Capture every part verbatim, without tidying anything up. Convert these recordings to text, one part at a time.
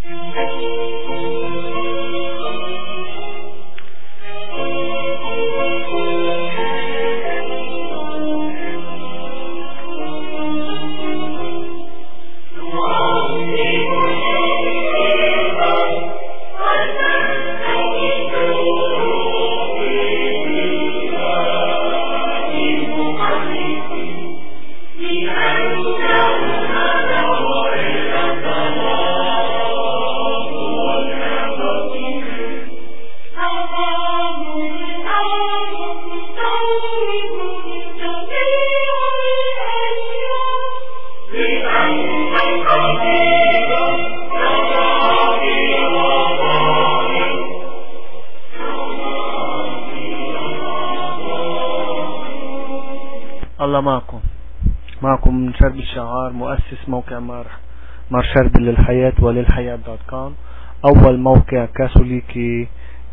الله معكم معكم من شرب الشعار، مؤسس موقع مار مار شرب للحياة وللحياة دوت كوم، أول موقع كاثوليكي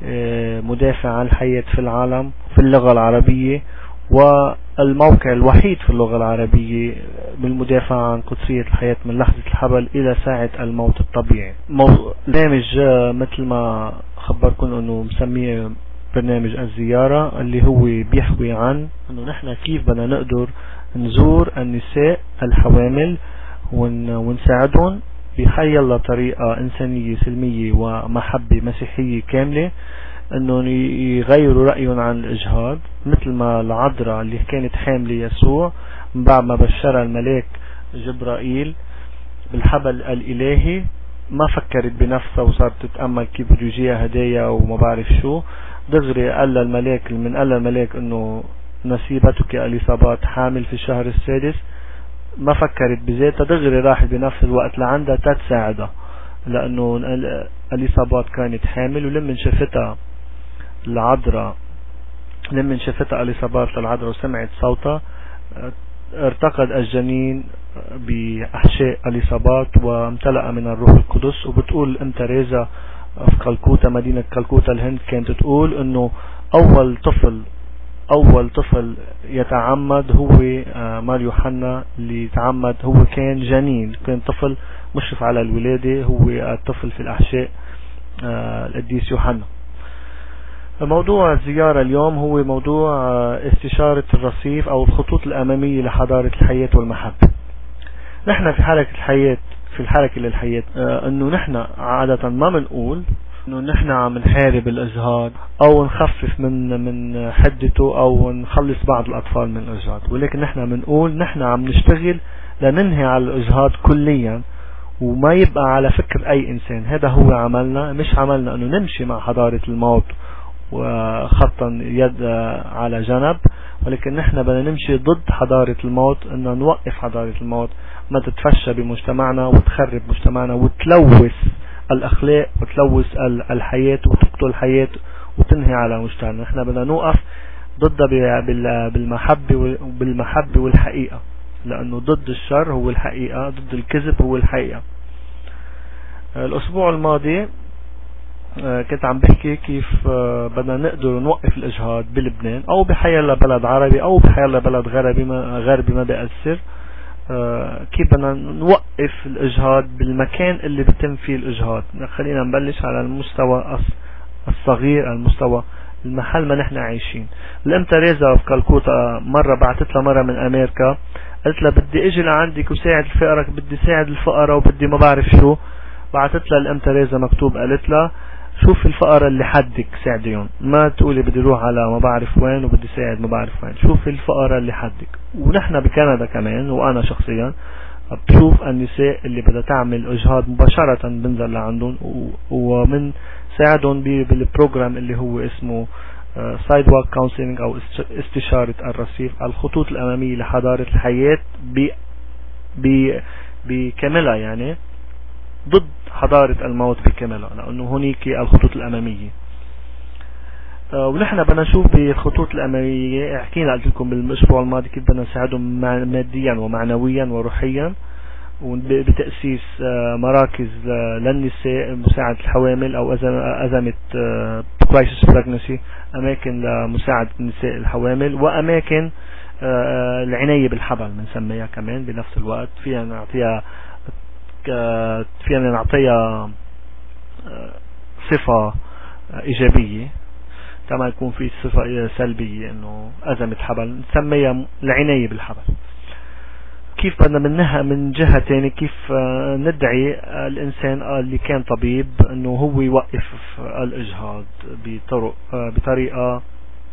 مدافع عن الحياة في العالم في اللغة العربية، والموقع الوحيد في اللغة العربية بالمدافع عن قدسية الحياة من لحظة الحبل إلى ساعة الموت الطبيعي. برنامج مثل ما خبركم أنه مسميه برنامج الزيارة، اللي هو بيحوي عن أنه نحن كيف بدنا نقدر نزور النساء الحوامل ونساعدهم بحي الله طريقة إنسانية سلمية ومحبة مسيحية كاملة، أنه يغيروا رأيهم عن الإجهاض، مثل ما العذراء اللي كانت حاملة يسوع من بعد ما بشرها الملاك جبرائيل بالحبل الإلهي ما فكرت بنفسها وصارت تتأمل كيف بده يجيها هدايا وما بعرف شو، دغري قال الملاك من قال الملاك انه نسيبتك اليصابات حامل في الشهر السادس، ما فكرت بذاتها، دغري راحت بنفس الوقت لعندها تتساعدها، لانه اليصابات كانت حامل، ولما شافتها العذراء لما شافتها اليصابات للعذراء وسمعت صوتها ارتقد الجنين بأحشاء اليصابات وامتلأ من الروح القدس. وبتقول ام تريزا في كالكوتا مدينة كالكوتا الهند كانت تقول انه اول طفل اول طفل يتعمد هو مار يوحنا اللي يتعمد، هو كان جنين، كان طفل مشرف على الولادة، هو الطفل في الأحشاء القديس يوحنا. موضوع الزيارة اليوم هو موضوع استشارة الرصيف او الخطوط الامامية لحضارة الحياة والمحبة. نحن في حركة الحياة في الحركة للحياة انه نحن عادة ما بنقول انه نحن عم نحارب الاجهاض او نخفف من من حدته او نخلص بعض الاطفال من الاجهاض، ولكن نحن بنقول نحن عم نشتغل لننهي على الاجهاض كليا وما يبقى على فكر اي انسان. هذا هو عملنا، مش عملنا انه نمشي مع حضارة الموت وخطا يد على جنب، ولكن نحن بدنا نمشي ضد حضارة الموت، ان نوقف حضارة الموت ما تتفشى بمجتمعنا وتخرب مجتمعنا وتلوث الاخلاق وتلوث الحياة وتقتل الحياة وتنهي على مجتمعنا. نحن بدنا نوقف ضدها بالمحبة بالمحبة والحقيقة، لانه ضد الشر هو الحقيقة، ضد الكذب هو الحقيقة. الاسبوع الماضي كنت عم بحكي كيف بدنا نقدر نوقف الاجهاض بلبنان او بحيالله بلد عربي او بحيالله بلد غربي ما غربي ما بيأثر، كيف بدنا نوقف الاجهاض بالمكان اللي بيتم فيه الاجهاض. خلينا نبلش على المستوى الصغير، المستوى المحل ما نحن عايشين. الام تريزا في كالكوتا مرة بعثت لها مرة من امريكا، قالت لها بدي اجي لعندك وساعد الفقراء، بدي ساعد الفقراء وبدي ما بعرف شو. بعثت لها الام تريزا مكتوب، قالت لها شوف الفقراء اللي حدك ساعديهم، ما تقولي بدي روح على ما بعرف وين وبدي ساعد ما بعرف وين، شوف الفقراء اللي حدك. ونحن بكندا كمان وانا شخصيا بشوف النساء اللي بدها تعمل اجهاض مباشرة بنزل لعندهم ومن ساعدهم بالبروجرام اللي هو اسمه سايد واك كونسلينج او استشارة الرصيف، الخطوط الامامية لحضارة الحياة بكاملها، يعني ضد حضارة الموت بكاملها، لأنه هناك الخطوط الأمامية. أه ونحن بدنا نشوف بالخطوط الأمامية، حكينا قلت لكم بالأسبوع الماضي كيف بدنا نساعدهم ماديا ومعنويا وروحيا، وبتأسيس أه مراكز أه للنساء مساعدة الحوامل أو أزمة كرايسيس بريجنسي، أماكن لمساعدة النساء الحوامل، وأماكن أه العناية بالحبل بنسميها كمان بنفس الوقت، فيها نعطيها فينا نعطيها صفة إيجابية، كما يكون في صفة سلبية إنه أزمة حبل، نسميها العناية بالحبل. كيف بدنا منها من جهة تانية كيف ندعي الإنسان اللي كان طبيب إنه هو يوقف الإجهاض بطرق بطريقة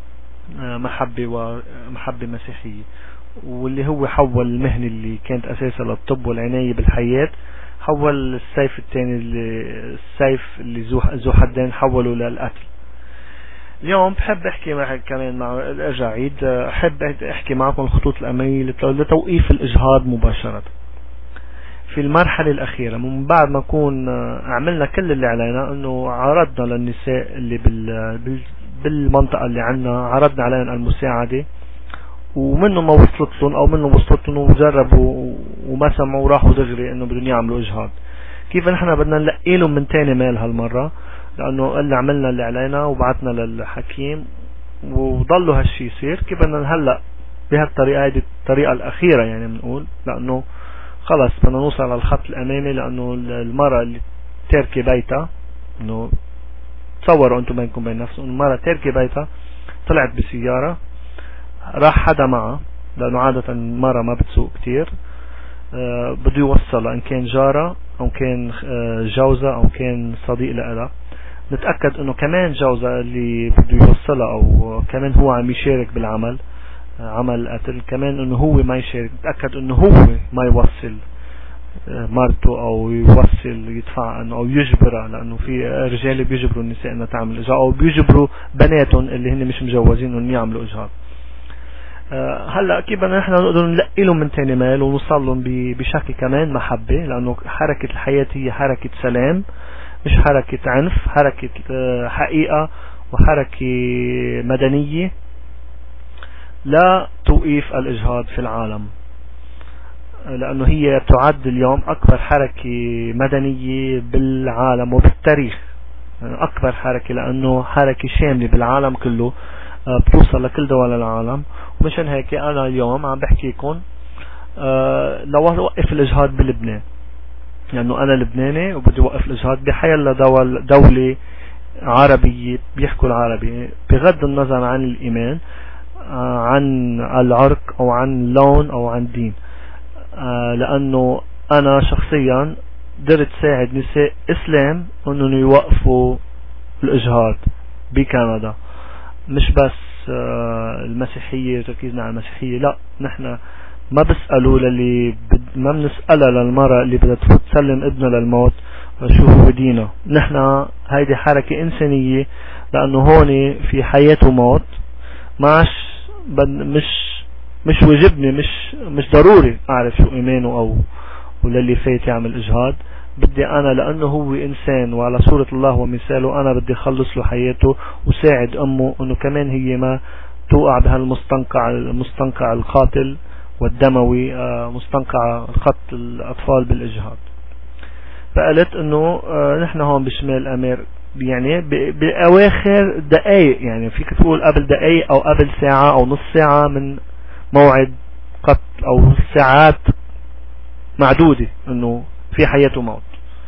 محبة ومحبة مسيحية، واللي هو حول المهنة اللي كانت أساسا للطب والعناية بالحياة، حول السيف الثاني اللي السيف اللي ذو حدين حوله للقتل. اليوم بحب احكي معك كمان مع ارجع عيد احب احكي معكم الخطوط الامامية لتوقيف الاجهاض مباشرة في المرحلة الاخيرة، من بعد ما نكون عملنا كل اللي علينا، انه عرضنا للنساء اللي بال بالمنطقة اللي عنا، عرضنا عليهم المساعدة، ومنه ما وصلت لهم او منه وصلت لهم وجربوا وما سمعوا وراحوا دغري انه بدهم يعملوا اجهاض. كيف نحن بدنا نلاقي لهم من تاني مال هالمرة، لانه اللي عملنا اللي علينا وبعتنا للحكيم وضلوا هالشي يصير. كيف بدنا هلا بهالطريقة، هذه الطريقة الاخيرة يعني بنقول، لانه خلص بدنا نوصل على الخط الامامي، لانه المرة اللي تركي بيتها، انه تصوروا انتم بينكم بين نفسكم، المرة تركي بيتها طلعت بسيارة، راح حدا معه، لانه عادة المرة ما بتسوق كتير، أه بده يوصلها ان كان جارة او كان أه جوزة او كان صديق لها. نتأكد انه كمان جوزة اللي بده يوصلها او كمان هو عم يشارك بالعمل، أه عمل القتل، كمان انه هو ما يشارك، نتأكد انه هو ما يوصل أه مرته او يوصل يدفع انه او يجبرها، لانه في رجال بيجبروا النساء انها تعمل اجهاض، او بيجبروا بناتهم اللي هن مش مجوزين انهم يعملوا اجهاض. أه هلا كيف بدنا نحن نقدر نلاقي لهم من تاني مال ونوصل لهم بشكل كمان محبة، لانه حركة الحياة هي حركة سلام مش حركة عنف، حركة أه حقيقة وحركة مدنية لا توقيف الإجهاض في العالم، لأنه هي تعد اليوم أكبر حركة مدنية بالعالم وبالتاريخ، يعني أكبر حركة، لأنه حركة شاملة بالعالم كله بتوصل لكل دول العالم. ومشان هيك أنا اليوم عم بحكيكم أه لو أوقف الإجهاض بلبنان، لأنه يعني أنا لبناني وبدي أوقف الإجهاض بحيلا دول دولة عربية بيحكوا العربي، بغض النظر عن الإيمان، أه عن العرق أو عن اللون أو عن الدين، أه لأنه أنا شخصيا قدرت ساعد نساء إسلام أنهم يوقفوا الإجهاض بكندا، مش بس المسيحية تركيزنا على المسيحية، لا نحن ما بسألوا للي بد ما بنسألها للمرأة اللي بدها تسلم ابنها للموت شو هو دينه. نحن هيدي حركة إنسانية، لأنه هون في حياة وموت، ماش مش مش واجبني، مش مش ضروري أعرف شو إيمانه أو وللي فايت يعمل إجهاض. بدي أنا لأنه هو إنسان وعلى صورة الله ومثاله، أنا بدي خلص له حياته وساعد أمه أنه كمان هي ما توقع بهالمستنقع المستنقع القاتل والدموي، مستنقع خط الأطفال بالإجهاض. فقالت أنه نحن هون بشمال أمير، يعني بأواخر دقائق، يعني فيك تقول قبل دقائق أو قبل ساعة أو نص ساعة من موعد قتل، أو ساعات معدودة أنه في حياة وموت.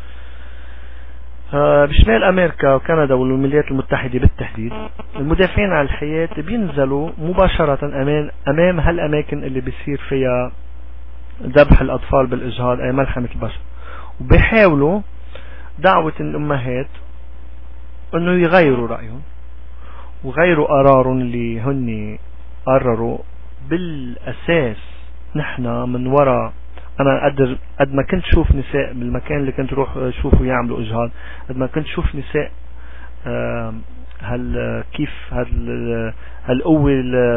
بشمال أمريكا وكندا والولايات المتحدة بالتحديد، المدافعين عن الحياة بينزلوا مباشرة أمام أمام هالأماكن اللي بيصير فيها ذبح الأطفال بالإجهاض أي ملحمة البشر، وبيحاولوا دعوة الأمهات أنه يغيروا رأيهم وغيروا قرارهم اللي هن قرروا. بالأساس نحن من وراء، أنا قدر قد ما كنت شوف نساء بالمكان اللي كنت روح شوفوا يعملوا إجهاض، قد ما كنت شوف نساء هل كيف هال هالقوة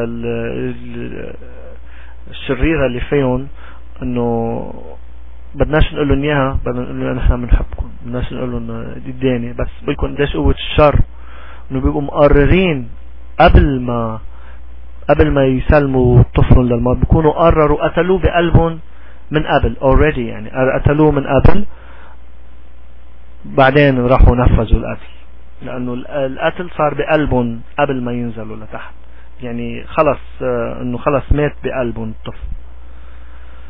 الشريرة اللي فيهم، إنه بدناش نقول لهم إياها، بدنا نقول لهم نحن بنحبكم، بدناش نقول لهم ديداني، بس بيكون قديش قوة الشر، إنه بيبقوا مقررين قبل ما قبل ما يسلموا طفلهم للموت، بيكونوا قرروا قتلوه بقلبهم من قبل already، يعني قتلوه من قبل، بعدين راحوا نفذوا القتل، لأنه القتل صار بقلبهم قبل ما ينزلوا لتحت، يعني خلص إنه خلص مات بقلبهم الطفل.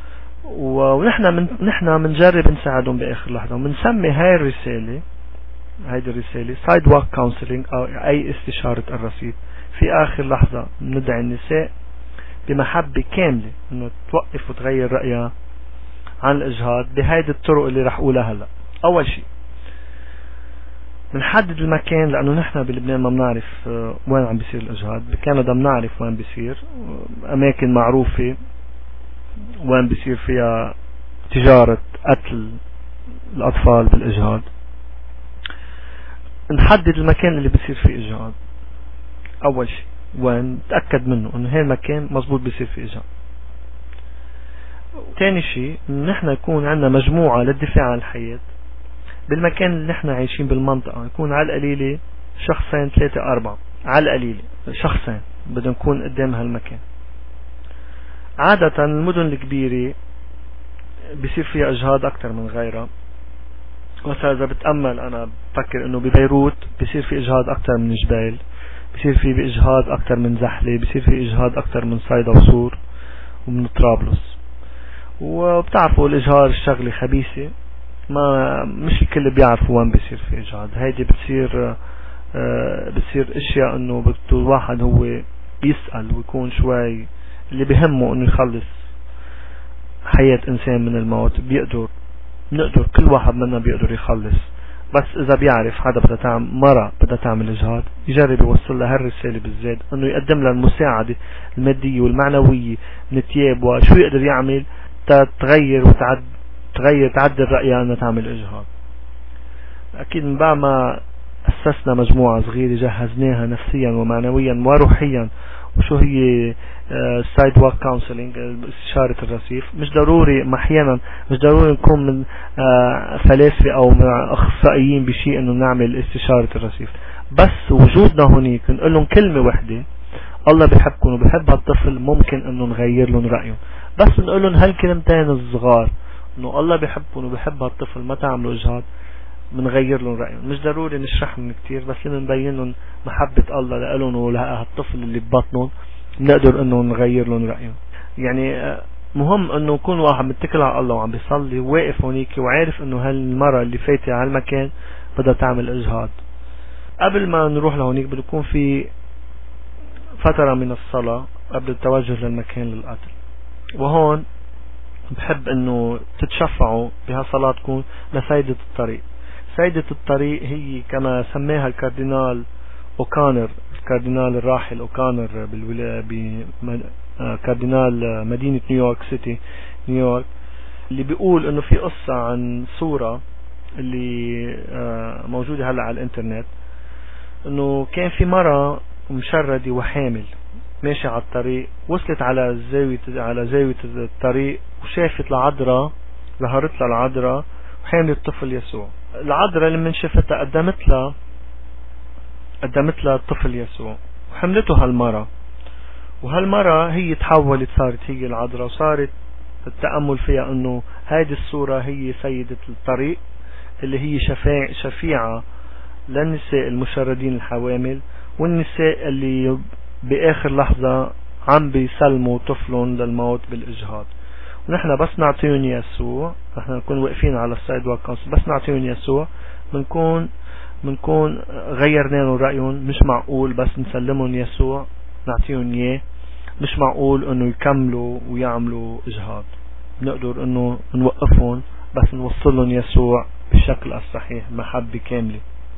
ونحن من نحن بنجرب نساعدهم بآخر لحظة، وبنسمي هاي الرسالة هيدي الرسالة سايد واك كونسلنج أو أي استشارة الرصيف. في آخر لحظة ندعي النساء بمحبة كاملة إنه توقف وتغير رأيها عن الإجهاض بهيدي الطرق اللي رح أقولها هلا. أول شيء بنحدد المكان، لأنه نحن بلبنان ما بنعرف وين عم بيصير الإجهاض. بكندا بنعرف وين بيصير، أماكن معروفة وين بيصير فيها تجارة قتل الأطفال بالإجهاض. نحدد المكان اللي بيصير فيه إجهاض أول شيء، وين نتأكد منه إنه هذا المكان مزبوط بيصير فيه إجهاض. تاني شيء نحن يكون عندنا مجموعة للدفاع عن الحياة بالمكان اللي نحن عايشين بالمنطقة، يكون على القليلة شخصين ثلاثة أربعة، على القليلة شخصين بدنا نكون قدام هالمكان. عادة المدن الكبيرة بيصير فيها إجهاض أكتر من غيرها. مثلا إذا بتأمل أنا بفكر إنه ببيروت بيصير في إجهاض أكتر من جبال، بيصير في إجهاض أكتر من زحلة، بيصير في إجهاض أكتر من صيدا وصور ومن طرابلس. وبتعرفوا الإجهاض الشغلة خبيثة، ما مش الكل بيعرفوا وين بيصير في إجهاض. هيدي بتصير آه بتصير اشياء انه بده الواحد هو يسأل ويكون شوي اللي بهمه انه يخلص حياة انسان من الموت. بيقدر نقدر كل واحد منا بيقدر يخلص، بس اذا بيعرف حدا بدها تعمل مرة بدها تعمل إجهاض يجرب يوصل لها هالرسالة بالذات، انه يقدم لها المساعدة المادية والمعنوية من تياب وشو يقدر يعمل تتغير وتعد تغير تعدل رأيها أنها تعمل إجهاض. أكيد من بعد ما أسسنا مجموعة صغيرة جهزناها نفسيا ومعنويا وروحيا، وشو هي سايد واك كونسلنج استشارة الرصيف. مش ضروري أحيانا مش ضروري نكون من فلاسفة أو من أخصائيين بشيء أنه نعمل استشارة الرصيف، بس وجودنا هناك نقول لهم كلمة واحدة: الله بيحبكم وبيحب هالطفل، ممكن أنه نغير لهم رأيهم. بس نقول لهم هالكلمتين الصغار انه الله بيحبهم وبيحب هالطفل، ما تعملوا إجهاض، بنغير لهم رأيهم. مش ضروري نشرح لهم كتير، بس لما نبين لهم محبة الله لهم ولهالطفل اللي ببطنهم نقدر انه نغير لهم رأيهم. يعني مهم انه يكون واحد متكل على الله وعم بيصلي واقف هونيك وعارف انه هالمرة اللي فايتة على المكان بدها تعمل إجهاض. قبل ما نروح لهونيك بده يكون في فترة من الصلاة قبل التوجه للمكان للقتل. وهون بحب انه تتشفعوا بهالصلاة تكون لسيدة الطريق. سيدة الطريق هي كما سماها الكاردينال أوكانر، الكاردينال الراحل أوكانر بالولاية كاردينال مدينة نيويورك سيتي نيويورك، اللي بيقول انه في قصة عن صورة اللي موجودة هلا على الانترنت، انه كان في مرة مشردة وحامل ماشي على الطريق، وصلت على زاوية على زاوية الطريق وشافت العذراء، ظهرت لها العذراء وحاملة الطفل يسوع. العذراء لما شافتها قدمت لها قدمت لها الطفل يسوع وحملته هالمرة، وهالمرة هي تحولت صارت هي العذراء، وصارت التأمل فيها انه هذه الصورة هي سيدة الطريق اللي هي شفاع شفيعة للنساء المشردين الحوامل والنساء اللي بآخر لحظة عم بيسلموا طفلهم للموت بالإجهاض. ونحن بس نعطيهم يسوع، نحن نكون واقفين على السايد واك كونسل، بس نعطيهم يسوع بنكون بنكون غيرنا لهم رأيهم. مش معقول بس نسلمهم يسوع نعطيهم اياه، مش معقول انه يكملوا ويعملوا إجهاض. نقدر انه نوقفهم بس نوصل لهم يسوع بالشكل الصحيح، محبة كاملة.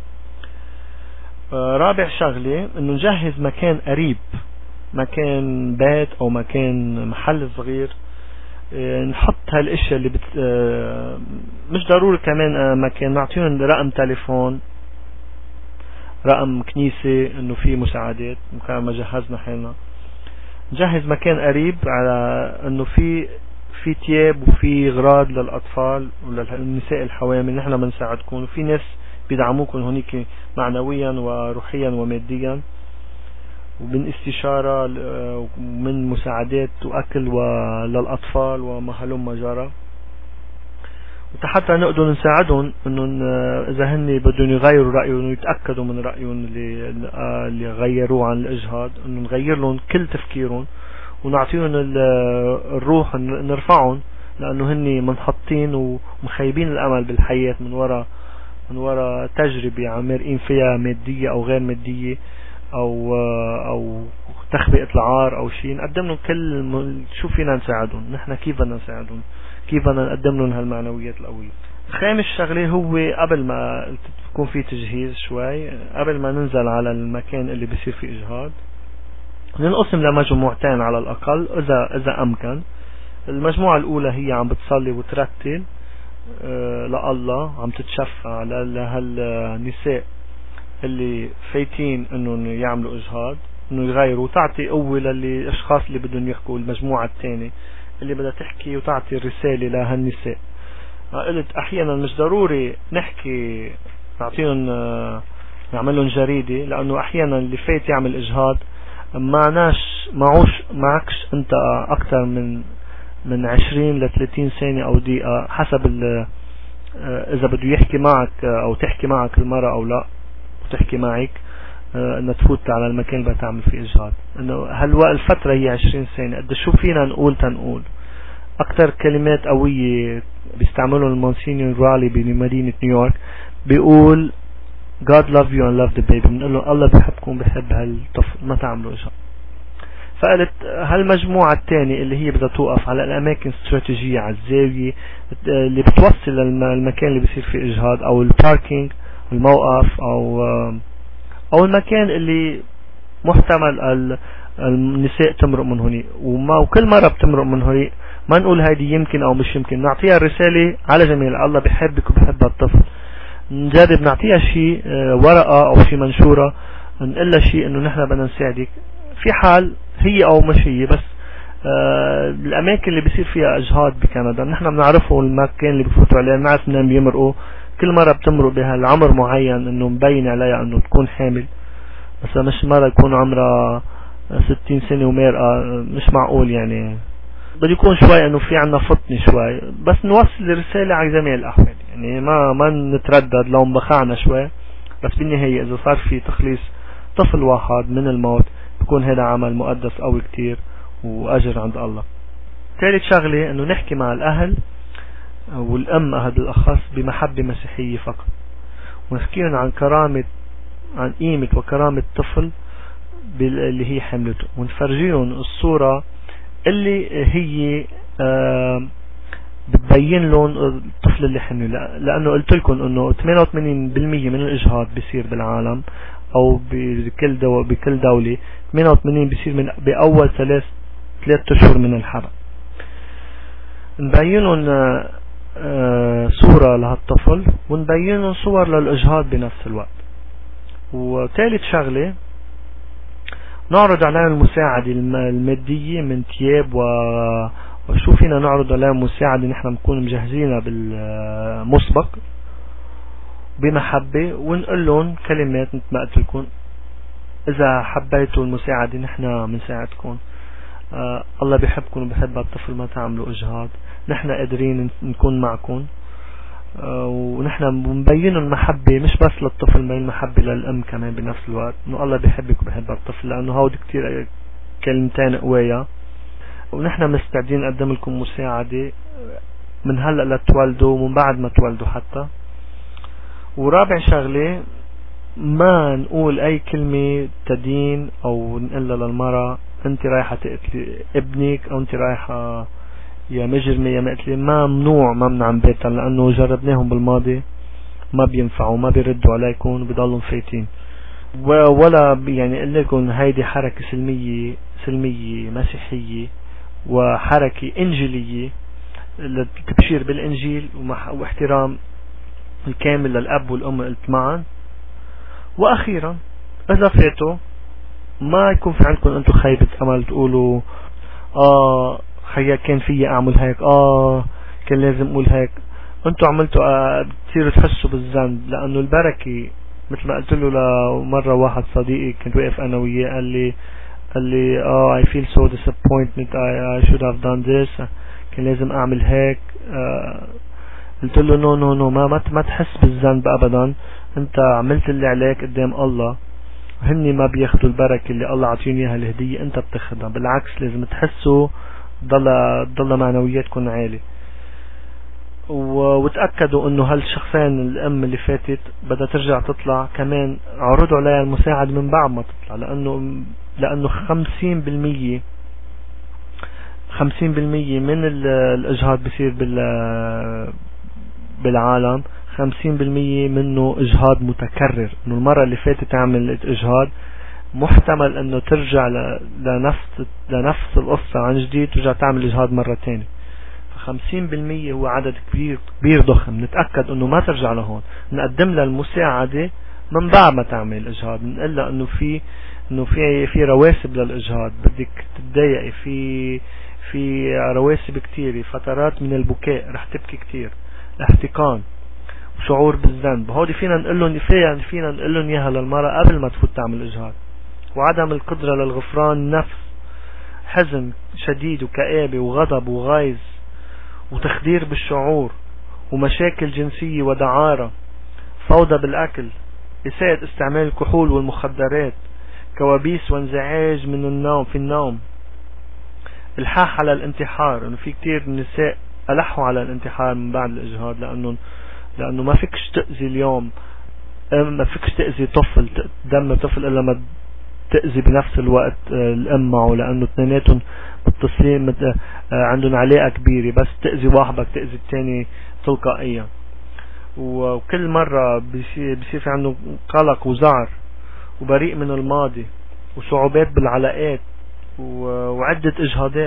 رابع شغلة انه نجهز مكان قريب، مكان بيت او مكان محل صغير، نحط هالاشياء اللي بت... مش ضروري كمان مكان، نعطيهم رقم تليفون، رقم كنيسة انه في مساعدات مكان ما جهزنا حالنا. نجهز مكان قريب على انه في في تياب وفي غراض للاطفال وللنساء الحوامل، نحن بنساعدكم، وفي ناس بيدعموكم هونيك معنويا وروحيا وماديا ومن استشارة ومن مساعدات وأكل للأطفال وما هلم جرى، وحتى نقدر نساعدهم انه اذا هن بدهم يغيروا رأيهم ويتأكدوا من رأيهم اللي اللي غيروه عن الإجهاض، انه نغير لهم كل تفكيرهم ونعطيهم الروح، نرفعهم، لانه هن منحطين ومخيبين الامل بالحياة من وراء من وراء تجربة عم مرقين فيها مادية او غير مادية او او تخبئة العار او شيء، نقدم لهم كل شو فينا نساعدهم، نحن كيف بدنا نساعدهم، كيف بدنا نقدم لهم هالمعنويات القوية. خامس شغله هو قبل ما تكون في تجهيز شوي، قبل ما ننزل على المكان اللي بيصير فيه اجهاض، ننقسم لمجموعتين على الاقل اذا اذا امكن. المجموعة الاولى هي عم بتصلي وترتل أه لله، عم تتشفع لهالنساء اللي فايتين انه يعملوا اجهاض، انه يغيروا، وتعطي قوة للاشخاص اللي بدهم يحكوا، المجموعة الثانية اللي بدها تحكي وتعطي الرسالة لهالنساء. قلت احيانا مش ضروري نحكي نعطيهم نعمل لهم جريدة، لانه احيانا اللي فايت يعمل اجهاض معناش معوش معكش انت اكثر من من عشرين ل ثلاثين ثانية او دقيقة حسب اذا بده يحكي معك او تحكي معك المرأة او لا، وتحكي معك انه تفوت على المكان اللي بتعمل فيه اجهاض. انه هالوقت الفترة هي عشرين ثانية، قد شو فينا نقول تنقول. اكثر كلمات قوية بيستعملوا المونسينيور رالي بمدينة نيويورك، بيقول God love you and love the baby، بنقول له الله بيحبكم بيحب هالطفل، ما تعملوا اجهاض. فقالت هالمجموعة الثانية اللي هي بدها توقف على الأماكن استراتيجية، على الزاوية اللي بتوصل للمكان اللي بيصير فيه إجهاض، أو الباركينج الموقف، أو أو المكان اللي محتمل النساء تمرق من هني. وما وكل مرة بتمرق من هني ما نقول هيدي يمكن أو مش يمكن، نعطيها الرسالة على جميع الله بيحبك وبيحب الطفل. نجرب نعطيها شيء ورقة أو شيء منشورة نقول لها شيء إنه نحن بدنا نساعدك في حال هي او مش هي. بس آه الاماكن اللي بيصير فيها اجهاض بكندا نحن بنعرفه، المكان اللي بفوتوا عليه بنعرف منين بيمرقوا، كل مرة بتمرق بهالعمر معين انه مبين عليها انه تكون حامل. بس مش مرة يكون عمرها ستين سنة ومرقة، مش معقول يعني، بده يكون شوي انه في عنا فطنة شوي، بس نوصل الرسالة على جميع الاحوال يعني، ما ما نتردد لو انبخعنا شوي. بس بالنهاية اذا صار في تخليص طفل واحد من الموت بكون هذا عمل مقدس قوي كتير واجر عند الله. ثالث شغلة انه نحكي مع الاهل والام اهل بالاخص بمحبة مسيحية فقط، ونحكيهم عن كرامة عن قيمة وكرامة الطفل اللي هي حملته، ونفرجيهم الصورة اللي هي آه بتبين لهم الطفل اللي حمله. لانه قلت لكم انه ثمانية وثمانين بالمية من الاجهاض بيصير بالعالم او بكل دو بكل دولة، ثمانية وثمانين بيصير من باول ثلاث ثلاث اشهر من الحمل. نبين لهم آه صورة لهالطفل، ونبين لهم صور للاجهاض بنفس الوقت. وثالث شغلة نعرض عليهم المساعدة المادية من تياب و وشو فينا نعرض عليهم مساعدة نحن نكون مجهزينها بالمسبق بمحبة، ونقول لهم كلمات مثل ما قلت لكم، إذا حبيتوا المساعدة نحن بنساعدكم، آه الله بيحبكم وبيحب الطفل، ما تعملوا إجهاض، نحن قادرين نكون معكم. آه ونحن بنبين المحبة مش بس للطفل، بنبين المحبة للأم كمان بنفس الوقت، إنه الله بيحبك وبيحب الطفل، لأنه هود كتير كلمتين قوية. ونحن مستعدين نقدم لكم مساعدة من هلأ لتولدوا ومن بعد ما تولدوا حتى. ورابع شغلة ما نقول اي كلمة تدين او نقلها للمرأة انت رايحة تقتلي ابنك او انت رايحة يا مجرمة يا مقتلة، ما ممنوع ممنوع عن بيتا، لانه جربناهم بالماضي ما بينفعوا، ما بيردوا عليكم وبيضلوا فايتين. ولا يعني قلنا لكم هيدي حركة سلمية سلمية مسيحية وحركة انجيلية للتبشير بالانجيل واحترام الكامل للأب والأم قلت معا. وأخيرا إذا فاتوا ما يكون في عندكم أنتم خيبة أمل تقولوا آه خيا كان فيي أعمل هيك، آه كان لازم أقول هيك. أنتم عملتوا آه بتصيروا تحسوا بالذنب، لأنه البركة مثل ما قلت له لمرة واحد صديقي كنت واقف أنا وياه قال لي قال لي آه I feel so disappointed I, I should have done this، كان لازم أعمل هيك. آه قلت له نو نو نو ما ما تحس بالذنب ابدا، انت عملت اللي عليك قدام الله، هني ما بياخذوا البركه اللي الله عطيني اياها الهديه، انت بتاخذها، بالعكس لازم تحسوا ضل ضل معنوياتكم عالي. وتأكدوا انه هالشخصين الام اللي فاتت بدها ترجع تطلع كمان، عرضوا عليها المساعد من بعد ما تطلع، لانه لانه خمسين بالمية خمسين بالمية من الاجهاض بيصير بال بالعالم، خمسين بالمية منه اجهاض متكرر، انه المرة اللي فاتت عملت اجهاض محتمل انه ترجع لنفس لنفس القصة عن جديد، ترجع تعمل اجهاض مرة تانية. خمسين بالمية هو عدد كبير كبير ضخم. نتأكد انه ما ترجع لهون، نقدم لها المساعدة من بعد ما تعمل اجهاض، نقول لها انه في انه في في رواسب للاجهاض، بدك تتضايقي، في في رواسب كتير، فترات من البكاء، رح تبكي كتير، احتقان وشعور بالذنب، هودي فينا نقول لهم فينا فينا نقول لهم اياها للمرأة قبل ما تفوت تعمل اجهاض. وعدم القدرة للغفران، نفس حزن شديد وكآبة وغضب وغيظ وتخدير بالشعور ومشاكل جنسية ودعارة، فوضى بالأكل، إساءة استعمال الكحول والمخدرات، كوابيس وانزعاج من النوم في النوم، الحاح على الانتحار، انه في كتير نساء ألحوا على الانتحار من بعد الإجهاض، لأنه لأنه ما فيكش تأذي اليوم، ما فيكش تأذي طفل، دم طفل إلا ما تأذي بنفس الوقت الأم معه، لأنه اثنيناتهم متصلين، عندهم علاقة كبيرة، بس تأذي واحد بدك تأذي الثاني تلقائيا. وكل مرة بيصير بيصير في عنده قلق وزعر وبريء من الماضي وصعوبات بالعلاقات وعدة إجهاضات،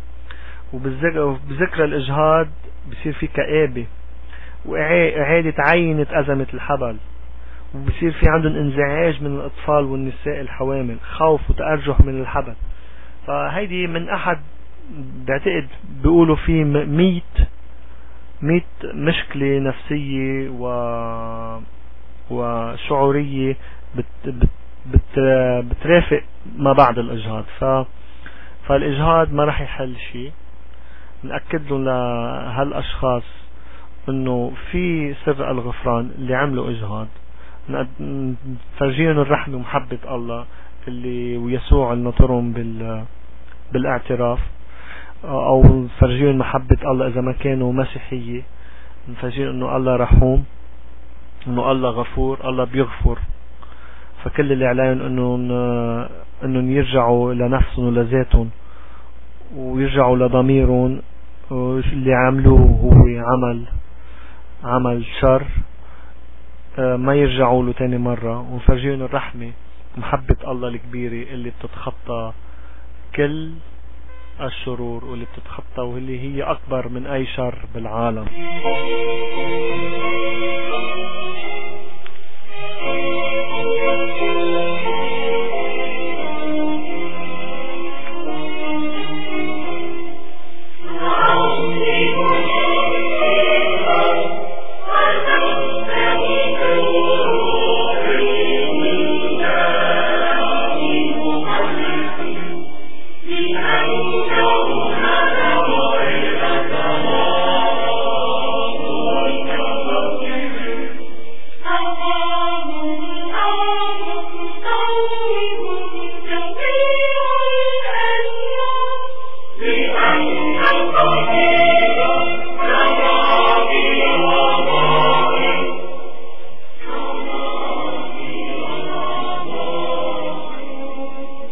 وبذكر الإجهاض بيصير في كآبة وإعادة عينة أزمة الحبل، وبصير في عندهم انزعاج من الأطفال والنساء الحوامل، خوف وتأرجح من الحبل. فهيدي من أحد بعتقد بيقولوا في ميت ميت مشكلة نفسية و وشعورية بت بت بت بترافق ما بعد الإجهاض. ف فالإجهاض ما راح يحل شيء. نأكد لهم لهالأشخاص إنه في سر الغفران اللي عملوا إجهاض، نفرجيهم الرحمة ومحبة الله اللي ويسوع النطرهم بال بالاعتراف، او نفرجيهم محبة الله اذا ما كانوا مسيحية، نفرجيهم انه الله رحوم، انه الله غفور، الله بيغفر. فكل اللي عليهم انه انه يرجعوا لنفسهم ولذاتهم ويرجعوا لضميرهم، اللي عملوه هو عمل عمل شر، ما يرجعوا له تاني مرة، ونفرجيهم الرحمة محبة الله الكبيرة اللي بتتخطى كل الشرور، واللي بتتخطى واللي هي أكبر من أي شر بالعالم. Oh,